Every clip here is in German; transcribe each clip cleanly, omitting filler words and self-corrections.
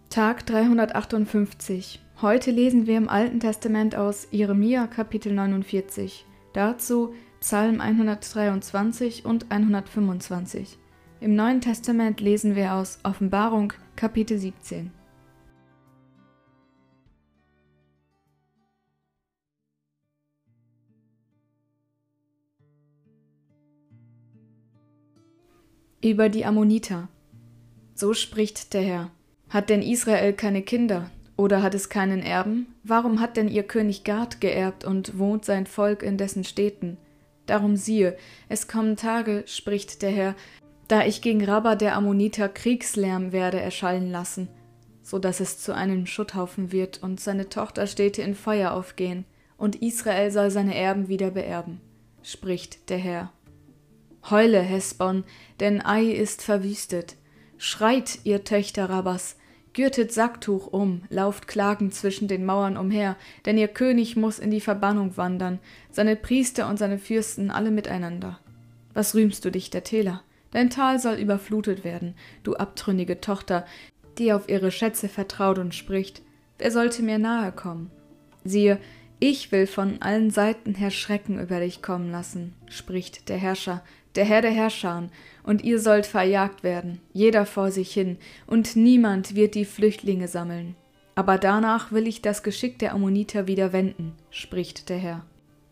Tag 358. Heute lesen wir im Alten Testament aus Jeremia Kapitel 49, dazu Psalm 123 und 125. Im Neuen Testament lesen wir aus Offenbarung Kapitel 17. Über die Ammoniter. So spricht der Herr. Hat denn Israel keine Kinder, oder hat es keinen Erben? Warum hat denn ihr König Gad geerbt und wohnt sein Volk in dessen Städten? Darum siehe, es kommen Tage, spricht der Herr, da ich gegen Rabba der Ammoniter Kriegslärm werde erschallen lassen, so dass es zu einem Schutthaufen wird und seine Tochterstädte in Feuer aufgehen, und Israel soll seine Erben wieder beerben, spricht der Herr. Heule, Hesbon, denn Ai ist verwüstet. Schreit, ihr Töchter Rabbas, gürtet Sacktuch um, lauft klagend zwischen den Mauern umher, denn ihr König muss in die Verbannung wandern, seine Priester und seine Fürsten alle miteinander. Was rühmst du dich der Täler? Dein Tal soll überflutet werden, du abtrünnige Tochter, die auf ihre Schätze vertraut und spricht, wer sollte mir nahe kommen? Siehe, ich will von allen Seiten her Schrecken über dich kommen lassen, spricht der Herrscher, der Herr der Herrscher, und ihr sollt verjagt werden, jeder vor sich hin, und niemand wird die Flüchtlinge sammeln. Aber danach will ich das Geschick der Ammoniter wieder wenden, spricht der Herr.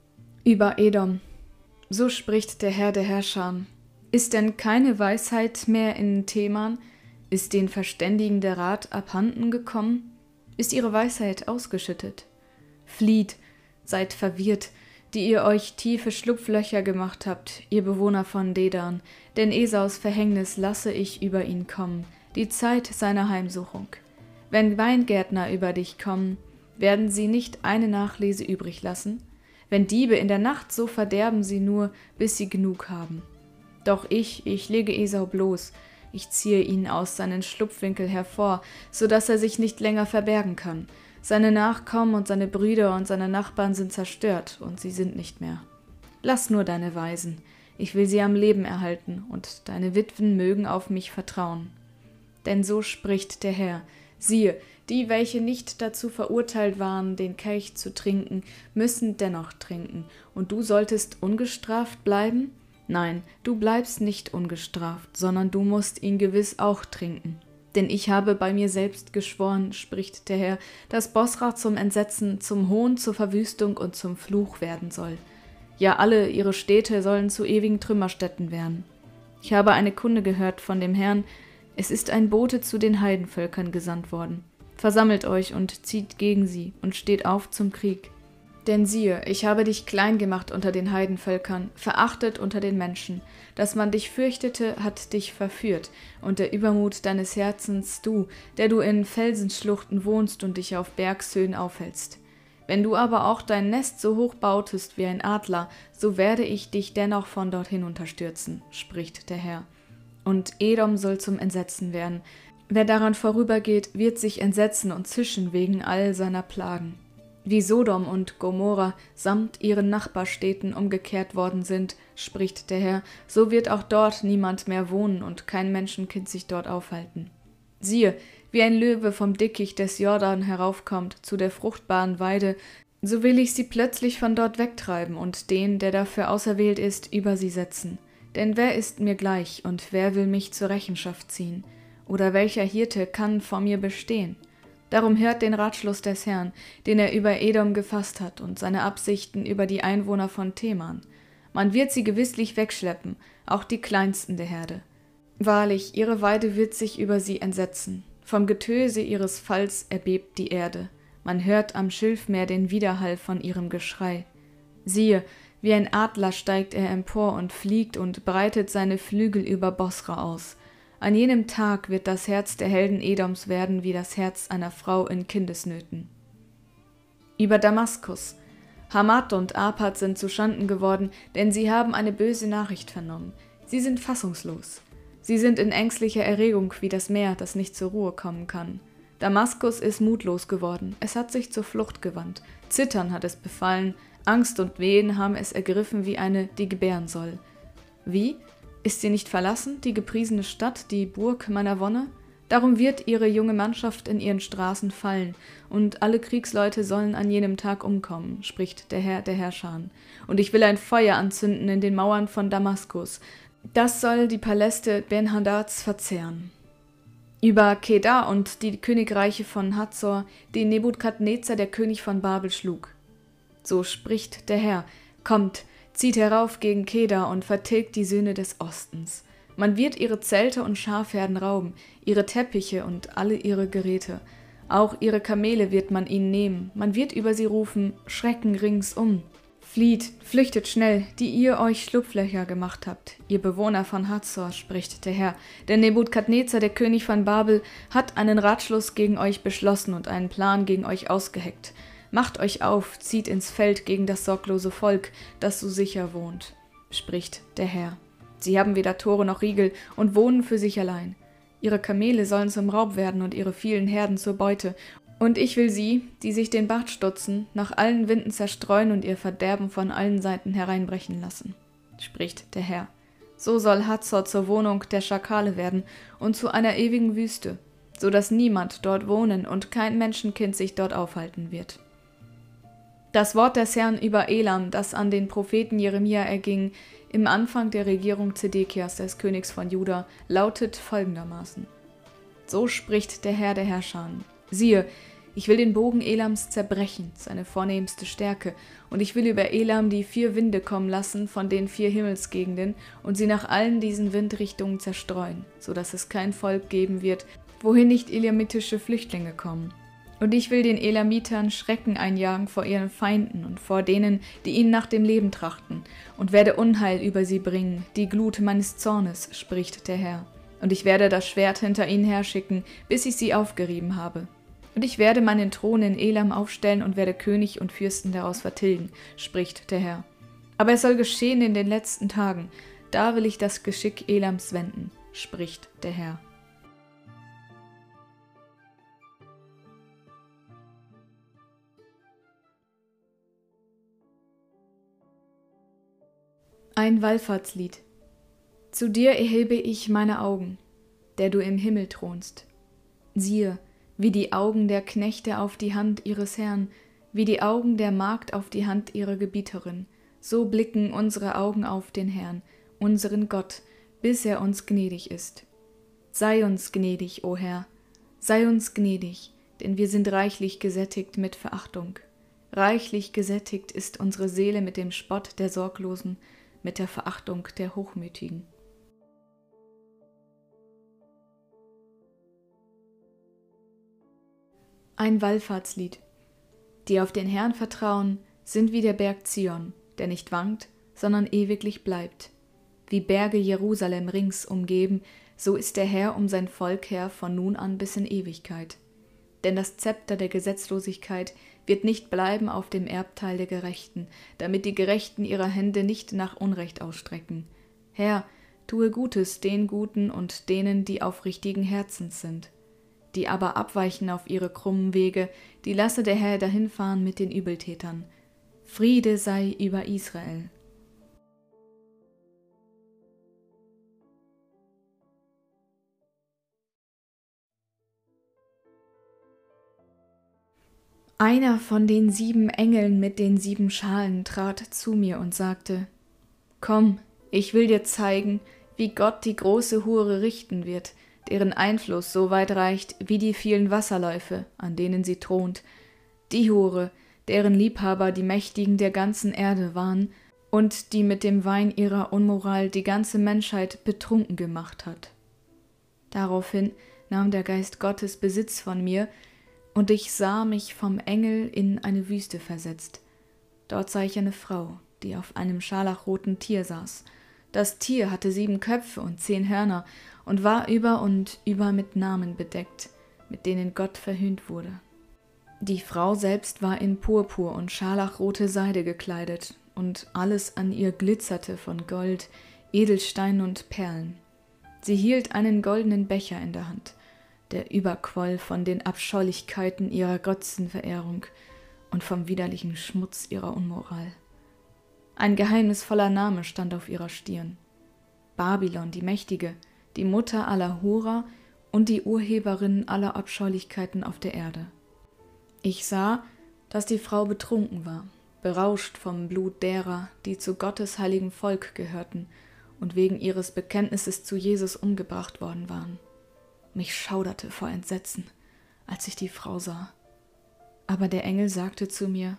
Über Edom. So spricht der Herr der Herrscher. Ist denn keine Weisheit mehr in Teman? Ist den Verständigen der Rat abhanden gekommen? Ist ihre Weisheit ausgeschüttet? Flieht, seid verwirrt, die ihr euch tiefe Schlupflöcher gemacht habt, ihr Bewohner von Dedan, denn Esaus Verhängnis lasse ich über ihn kommen, die Zeit seiner Heimsuchung. Wenn Weingärtner über dich kommen, werden sie nicht eine Nachlese übrig lassen? Wenn Diebe in der Nacht, so verderben sie nur, bis sie genug haben. Doch ich lege Esau bloß, ich ziehe ihn aus seinen Schlupfwinkel hervor, so dass er sich nicht länger verbergen kann. Seine Nachkommen und seine Brüder und seine Nachbarn sind zerstört, und sie sind nicht mehr. Lass nur deine Waisen, ich will sie am Leben erhalten, und deine Witwen mögen auf mich vertrauen. Denn so spricht der Herr, siehe, die, welche nicht dazu verurteilt waren, den Kelch zu trinken, müssen dennoch trinken, und du solltest ungestraft bleiben? Nein, du bleibst nicht ungestraft, sondern du musst ihn gewiss auch trinken. Denn ich habe bei mir selbst geschworen, spricht der Herr, dass Bosra zum Entsetzen, zum Hohn, zur Verwüstung und zum Fluch werden soll. Ja, alle ihre Städte sollen zu ewigen Trümmerstätten werden. Ich habe eine Kunde gehört von dem Herrn, es ist ein Bote zu den Heidenvölkern gesandt worden. Versammelt euch und zieht gegen sie und steht auf zum Krieg. Denn siehe, ich habe dich klein gemacht unter den Heidenvölkern, verachtet unter den Menschen. Dass man dich fürchtete, hat dich verführt, und der Übermut deines Herzens, du, der du in Felsenschluchten wohnst und dich auf Bergshöhen aufhältst. Wenn du aber auch dein Nest so hoch bautest wie ein Adler, so werde ich dich dennoch von dort hinunterstürzen, spricht der Herr. Und Edom soll zum Entsetzen werden. Wer daran vorübergeht, wird sich entsetzen und zischen wegen all seiner Plagen. Wie Sodom und Gomorra samt ihren Nachbarstädten umgekehrt worden sind, spricht der Herr, so wird auch dort niemand mehr wohnen und kein Menschenkind sich dort aufhalten. Siehe, wie ein Löwe vom Dickicht des Jordan heraufkommt zu der fruchtbaren Weide, so will ich sie plötzlich von dort wegtreiben und den, der dafür auserwählt ist, über sie setzen. Denn wer ist mir gleich und wer will mich zur Rechenschaft ziehen? Oder welcher Hirte kann vor mir bestehen? Darum hört den Ratschluss des Herrn, den er über Edom gefasst hat, und seine Absichten über die Einwohner von Teman. Man wird sie gewisslich wegschleppen, auch die Kleinsten der Herde. Wahrlich, ihre Weide wird sich über sie entsetzen. Vom Getöse ihres Falls erbebt die Erde. Man hört am Schilfmeer den Widerhall von ihrem Geschrei. Siehe, wie ein Adler steigt er empor und fliegt und breitet seine Flügel über Bosra aus. An jenem Tag wird das Herz der Helden Edoms werden wie das Herz einer Frau in Kindesnöten. Über Damaskus. Hamat und Arpad sind zuschanden geworden, denn sie haben eine böse Nachricht vernommen. Sie sind fassungslos. Sie sind in ängstlicher Erregung wie das Meer, das nicht zur Ruhe kommen kann. Damaskus ist mutlos geworden, es hat sich zur Flucht gewandt. Zittern hat es befallen, Angst und Wehen haben es ergriffen wie eine, die gebären soll. Wie? Ist sie nicht verlassen, die gepriesene Stadt, die Burg meiner Wonne? Darum wird ihre junge Mannschaft in ihren Straßen fallen, und alle Kriegsleute sollen an jenem Tag umkommen, spricht der Herr der Herrscher. Und ich will ein Feuer anzünden in den Mauern von Damaskus. Das soll die Paläste Ben-Hadads verzehren. Über Kedar und die Königreiche von Hazor, die Nebukadnezar, der König von Babel, schlug. So spricht der Herr: Kommt, zieht herauf gegen Kedar und vertilgt die Söhne des Ostens. Man wird ihre Zelte und Schafherden rauben, ihre Teppiche und alle ihre Geräte. Auch ihre Kamele wird man ihnen nehmen. Man wird über sie rufen: Schrecken ringsum. Flieht, flüchtet schnell, die ihr euch Schlupflöcher gemacht habt, ihr Bewohner von Hazor, spricht der Herr. Denn Nebukadnezar, der König von Babel, hat einen Ratschluss gegen euch beschlossen und einen Plan gegen euch ausgeheckt. Macht euch auf, zieht ins Feld gegen das sorglose Volk, das so sicher wohnt, spricht der Herr. Sie haben weder Tore noch Riegel und wohnen für sich allein. Ihre Kamele sollen zum Raub werden und ihre vielen Herden zur Beute. Und ich will sie, die sich den Bart stutzen, nach allen Winden zerstreuen und ihr Verderben von allen Seiten hereinbrechen lassen, spricht der Herr. So soll Hazor zur Wohnung der Schakale werden und zu einer ewigen Wüste, so dass niemand dort wohnen und kein Menschenkind sich dort aufhalten wird. Das Wort des Herrn über Elam, das an den Propheten Jeremia erging, im Anfang der Regierung Zedekias, des Königs von Juda, lautet folgendermaßen: So spricht der Herr der Herrscher: Siehe, ich will den Bogen Elams zerbrechen, seine vornehmste Stärke, und ich will über Elam die 4 Winde kommen lassen von den 4 Himmelsgegenden und sie nach allen diesen Windrichtungen zerstreuen, so dass es kein Volk geben wird, wohin nicht elamitische Flüchtlinge kommen. Und ich will den Elamitern Schrecken einjagen vor ihren Feinden und vor denen, die ihnen nach dem Leben trachten, und werde Unheil über sie bringen, die Glut meines Zornes, spricht der Herr. Und ich werde das Schwert hinter ihnen herschicken, bis ich sie aufgerieben habe. Und ich werde meinen Thron in Elam aufstellen und werde König und Fürsten daraus vertilgen, spricht der Herr. Aber es soll geschehen in den letzten Tagen, da will ich das Geschick Elams wenden, spricht der Herr. Ein Wallfahrtslied. Zu dir erhebe ich meine Augen, der du im Himmel thronst. Siehe, wie die Augen der Knechte auf die Hand ihres Herrn, wie die Augen der Magd auf die Hand ihrer Gebieterin, so blicken unsere Augen auf den Herrn, unseren Gott, bis er uns gnädig ist. Sei uns gnädig, o Herr, sei uns gnädig, denn wir sind reichlich gesättigt mit Verachtung. Reichlich gesättigt ist unsere Seele mit dem Spott der Sorglosen, mit der Verachtung der Hochmütigen. Ein Wallfahrtslied. Die auf den Herrn vertrauen, sind wie der Berg Zion, der nicht wankt, sondern ewiglich bleibt. Wie Berge Jerusalem rings umgeben, so ist der Herr um sein Volk her von nun an bis in Ewigkeit. Denn das Zepter der Gesetzlosigkeit wird nicht bleiben auf dem Erbteil der Gerechten, damit die Gerechten ihre Hände nicht nach Unrecht ausstrecken. Herr, tue Gutes den Guten und denen, die aufrichtigen Herzens sind. Die aber abweichen auf ihre krummen Wege, die lasse der Herr dahinfahren mit den Übeltätern. Friede sei über Israel. Einer von den 7 Engeln mit den 7 Schalen trat zu mir und sagte: Komm, ich will dir zeigen, wie Gott die große Hure richten wird, deren Einfluss so weit reicht wie die vielen Wasserläufe, an denen sie thront, die Hure, deren Liebhaber die Mächtigen der ganzen Erde waren und die mit dem Wein ihrer Unmoral die ganze Menschheit betrunken gemacht hat. Daraufhin nahm der Geist Gottes Besitz von mir, und ich sah mich vom Engel in eine Wüste versetzt. Dort sah ich eine Frau, die auf einem scharlachroten Tier saß. Das Tier hatte 7 Köpfe und 10 Hörner und war über und über mit Namen bedeckt, mit denen Gott verhöhnt wurde. Die Frau selbst war in Purpur und scharlachrote Seide gekleidet, und alles an ihr glitzerte von Gold, Edelsteinen und Perlen. Sie hielt einen goldenen Becher in der Hand, der überquoll von den Abscheulichkeiten ihrer Götzenverehrung und vom widerlichen Schmutz ihrer Unmoral. Ein geheimnisvoller Name stand auf ihrer Stirn: Babylon, die Mächtige, die Mutter aller Hurer und die Urheberin aller Abscheulichkeiten auf der Erde. Ich sah, dass die Frau betrunken war, berauscht vom Blut derer, die zu Gottes heiligem Volk gehörten und wegen ihres Bekenntnisses zu Jesus umgebracht worden waren. Mich schauderte vor Entsetzen, als ich die Frau sah. Aber der Engel sagte zu mir: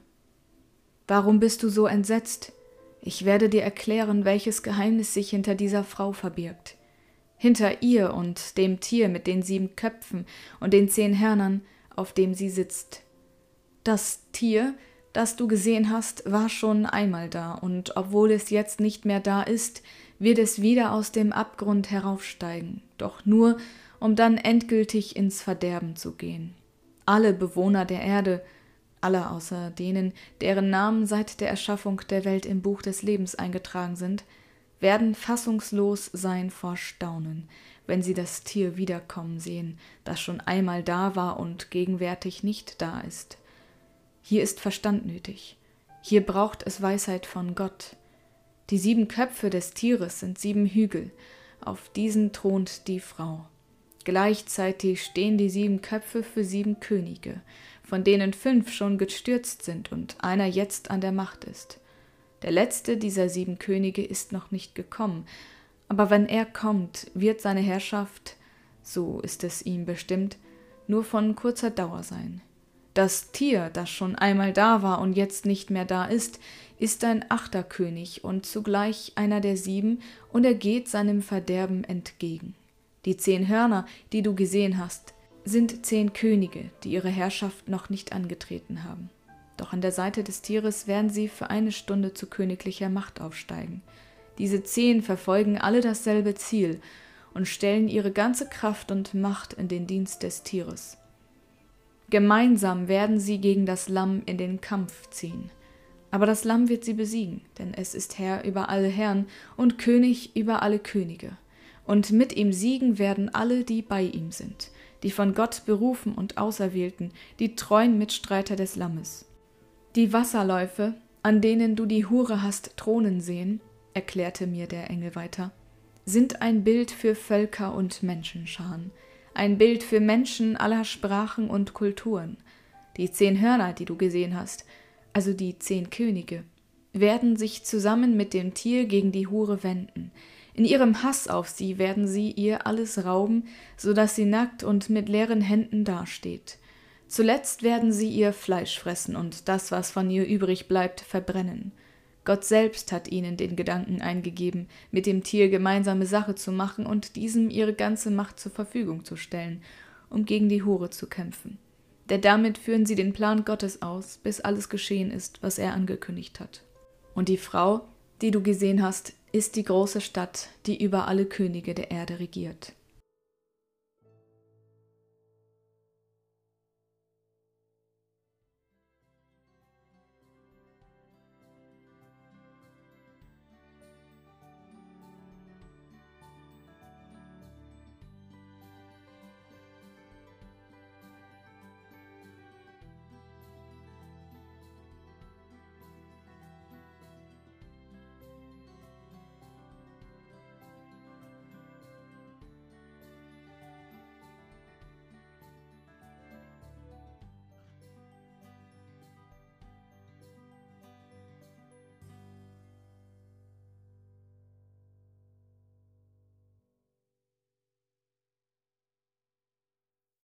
»Warum bist du so entsetzt? Ich werde dir erklären, welches Geheimnis sich hinter dieser Frau verbirgt. Hinter ihr und dem Tier mit den 7 Köpfen und den 10 Hörnern, auf dem sie sitzt. Das Tier, das du gesehen hast, war schon einmal da, und obwohl es jetzt nicht mehr da ist, wird es wieder aus dem Abgrund heraufsteigen, doch nur, um dann endgültig ins Verderben zu gehen. Alle Bewohner der Erde, alle außer denen, deren Namen seit der Erschaffung der Welt im Buch des Lebens eingetragen sind, werden fassungslos sein vor Staunen, wenn sie das Tier wiederkommen sehen, das schon einmal da war und gegenwärtig nicht da ist. Hier ist Verstand nötig. Hier braucht es Weisheit von Gott. Die 7 Köpfe des Tieres sind 7 Hügel. Auf diesen thront die Frau. Gleichzeitig stehen die 7 Köpfe für 7 Könige, von denen 5 schon gestürzt sind und einer jetzt an der Macht ist. Der letzte dieser 7 Könige ist noch nicht gekommen, aber wenn er kommt, wird seine Herrschaft, so ist es ihm bestimmt, nur von kurzer Dauer sein. Das Tier, das schon einmal da war und jetzt nicht mehr da ist ein 8. König und zugleich einer der 7, und er geht seinem Verderben entgegen. Die 10 Hörner, die du gesehen hast, sind 10 Könige, die ihre Herrschaft noch nicht angetreten haben. Doch an der Seite des Tieres werden sie für eine Stunde zu königlicher Macht aufsteigen. Diese 10 verfolgen alle dasselbe Ziel und stellen ihre ganze Kraft und Macht in den Dienst des Tieres. Gemeinsam werden sie gegen das Lamm in den Kampf ziehen. Aber das Lamm wird sie besiegen, denn es ist Herr über alle Herren und König über alle Könige. Und mit ihm siegen werden alle, die bei ihm sind, die von Gott berufen und Auserwählten, die treuen Mitstreiter des Lammes. Die Wasserläufe, an denen du die Hure hast thronen sehen, erklärte mir der Engel weiter, sind ein Bild für Völker und Menschenscharen, ein Bild für Menschen aller Sprachen und Kulturen. Die 10 Hörner, die du gesehen hast, also die 10 Könige, werden sich zusammen mit dem Tier gegen die Hure wenden. In ihrem Hass auf sie werden sie ihr alles rauben, so dass sie nackt und mit leeren Händen dasteht. Zuletzt werden sie ihr Fleisch fressen und das, was von ihr übrig bleibt, verbrennen. Gott selbst hat ihnen den Gedanken eingegeben, mit dem Tier gemeinsame Sache zu machen und diesem ihre ganze Macht zur Verfügung zu stellen, um gegen die Hure zu kämpfen. Denn damit führen sie den Plan Gottes aus, bis alles geschehen ist, was er angekündigt hat. Und die Frau, die du gesehen hast, ist die große Stadt, die über alle Könige der Erde regiert.